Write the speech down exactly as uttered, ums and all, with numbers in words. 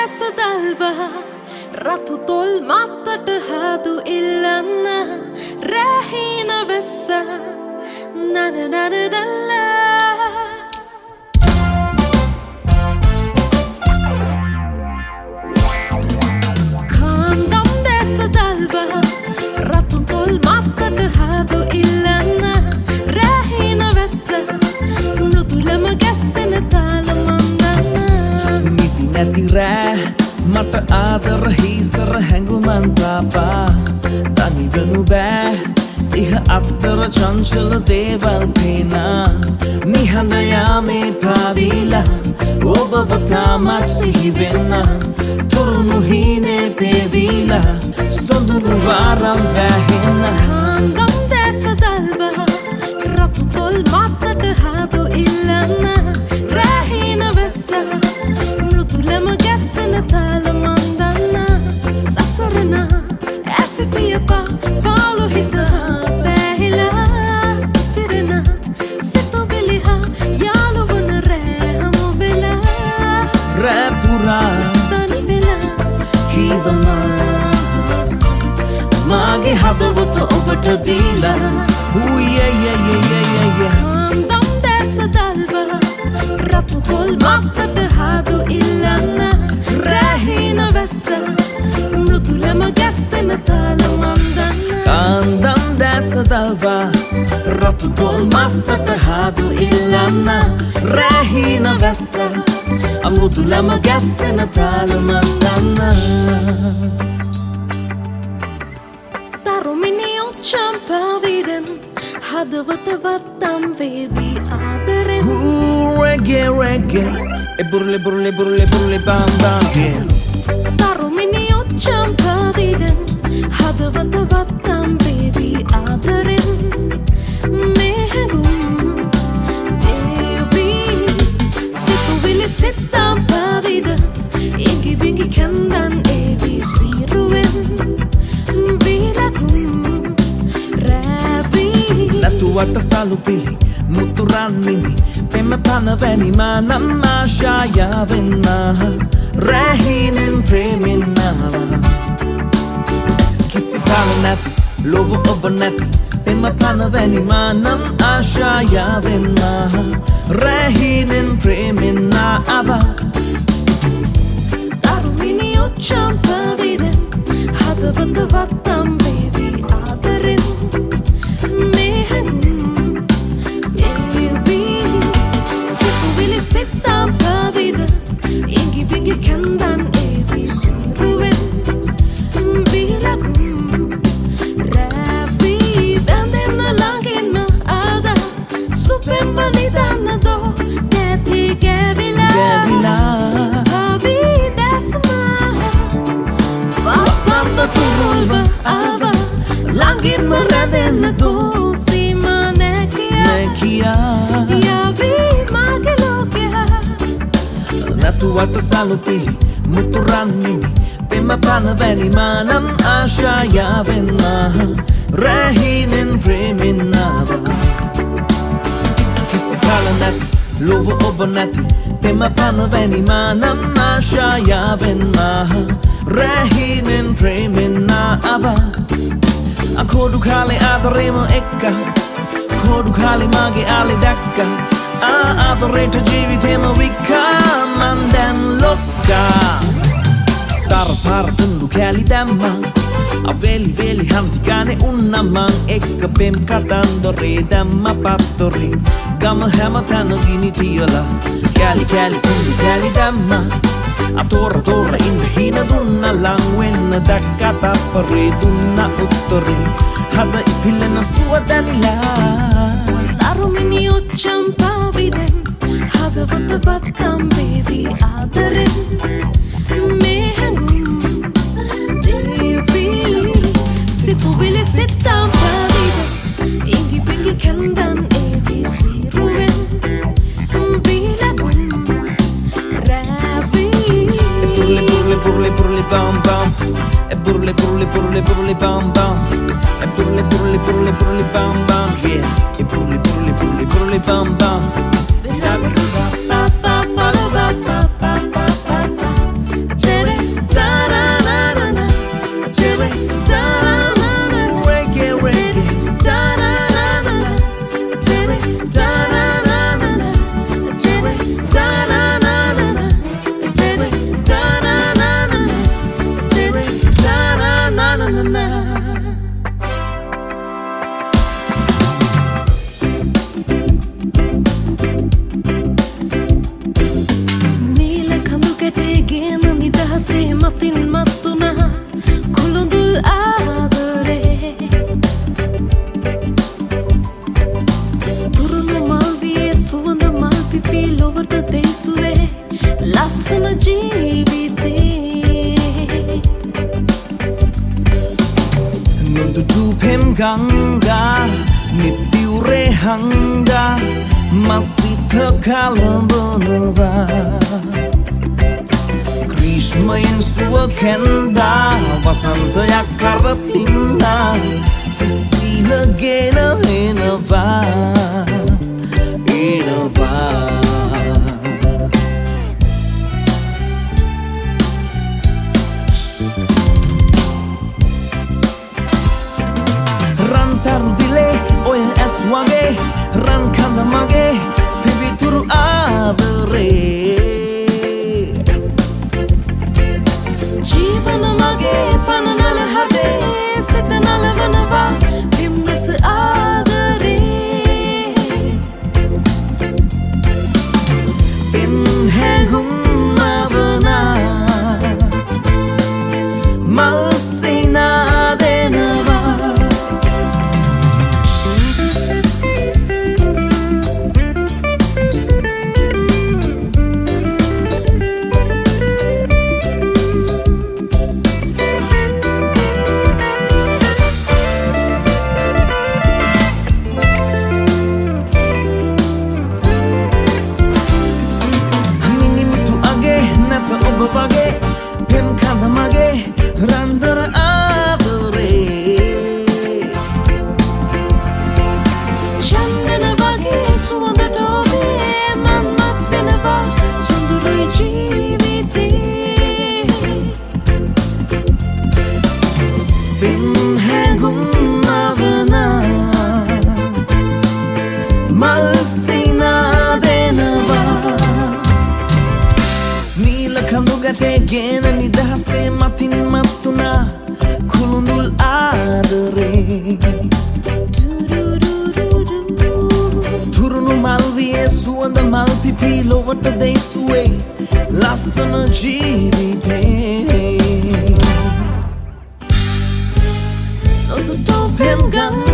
දැසදල්ව රතු තොල් මත්තට හදු ඉල්ලන්න රැහින වෙස්ස නනනනදල්ල කාන්දම් දැසදල්ව රතු තොල් මත්තට හදු ඉල්ලන්න රැහින වෙස්ස මෘදුලම ගැස්සෙන තාලමන්දන්න නිදි නැති රෑ මට ආදර හිසර හැඟුමන් පාපා තනිවනු බෑ ඉහ අත්තර චංචල දේවල් පේනා නිහඬ යාමේ පාවිලා ඔබව තාමත් සිහිවෙන්න තුරුණු හීනේ පේවිලා සොඳුරු වාරම් වැහෙන්න කාන්දම් දැසදල්ව රතු තොල් මත්තට හදු ඉල්ලන්න රැහින වෙස්ස මෘදුලම ගැස්සෙන තාලමන්දන්න සසරන ඇසිතියපා පාලු හිත පැහිලා සිරෙන සිතුවිලිහා යාළුවන රෑ හමු වෙලා රෑ පුරා තනි වෙලා කීවමා මාගේ හදවත ඔබට දීලා කාන්දම් දැසදල්ව රතු තොල් මත්තට හදු ඉල්ලන්න රැහින වෙස්ස මෘදුලම ගැස්සෙන තාලමන්දන්න කාන්දම් දැසදල්ව රතු තොල් මත්තට හදු ඉල්ලන්න රැහින වෙස්ස මෘදුලම ගැස්සෙන තාලමන්දන්න තරුමිනියෝ චම්පාවිදෙන් හදවත වත්තම් වේවි ආදරෙන් reggae reggae e burle burle burle burle bam bam yeah තරුමිනියෝ චම්පාවිදෙන් හදවත වත්තම් වේවි ආදරෙන් මේ හැඟුම් දේවි සිතුවිලි සිතම් පාවිද ඉඟි බිඟි කන්දන් ඒවි සිරුවෙන් Latuwata salupili muturanini pema panaveni manam ashayavenna rahinin preminna kisi palanati lovo obanati pema panaveni manam ashayavenna rahinin preminna ava taruminiyo champaviden hadavata vattam baby aadarin Sittam pavida ingi bingi kandan evi siruven vilagum ravi dandena langin ada supem validana do neti gavila gavila avi dasma vasanta tulva ava langin maradena do sima nekia nekia yavi Latuwata salupili muturanini pema panaveni manam ashayavenna rahinin preminava kisi palanati lovo obanati pema panaveni manam ashayavenna rahinin preminava akodu khale adaremo ekka kodu khale mage ale dakka ආදරේට ජීවිතේම විකා මන් දැන් ලොක්කා තර පාර තුන්දු කැලි දැම්මා අවේලි වේලි හන්දි ගානේ උන්නා මං එක්ක පෙම් කතන්දරේ දැම්ම පත්තරේ ගම හැම තැන ගිනි තියලා කැලි කැලි තුන්දු කැලි දැම්මා අතෝර තෝර ඉන්න හින දුන්නා ලං වෙන්න දැක්කා තප්පරේ දුන්නා උත්තරේ හද ඉපිලන සුවදනිලා තරුමිනියෝ චම්පාවිදෙන් හදවත වත්තම් වේවි ආදරෙන් මේ හැඟුම් දේවි සිතුවිලි සිතම් පාවිදෙන් ඉඟි බිඟි කන්දන් ඒවි සිරුවෙන් විලගුම් රැවි burle burle burle bam bam e burle burle burle burle bam bam e burle burle burle burle bam bam yeah e burle burle burle burle bam bam Tell නිදහසේ මතින් මත්තුනා කුළුඳුල් ආදරේ තුරුණු මල් වියේ සුවඳ මල් පිපි ලොවට දෙසුවේ ලස්සන ජීවිතේ නොදුටු පෙම් ගංගා නිතිවුරේ හංගා මස්සිත කලඹනවා ග්‍රීෂ්මයෙන් සුව කැන්දා වසන්තයක් කරපින්නා සිසිලගෙන එනවා එනවා රන්තරු දිලේ ඔය ඇස් වගේ රන් කඳ මගේ පිවිතුරු ආදරේ ජීවන මගේ පන නල හදේ සිත නලවනවා පිම්නස ආදරේ පෙම් හැඟුම් මවනා මල් සිනා දෙනවා වගේ පෙම් කඳ මගේ රන්දර ආදරේ චන්දන වගේ සුවඳට ඔබේ මමත් වෙනවා සුන්දරයි ජීවිතේ පෙම් හැඟුම් මවනා මල් සිනා දෙනවා නීල කඳු ගැටේ ගෙන නිදහසේ මතින් මත්තුනා කුළුඳුල් ආදරේ තුරුණු මල් වියේ සුවඳ මල් පිපි ලොවට දෙසුවේ ලස්සන ජීවිතේ නොදුටු පෙම් ගංගා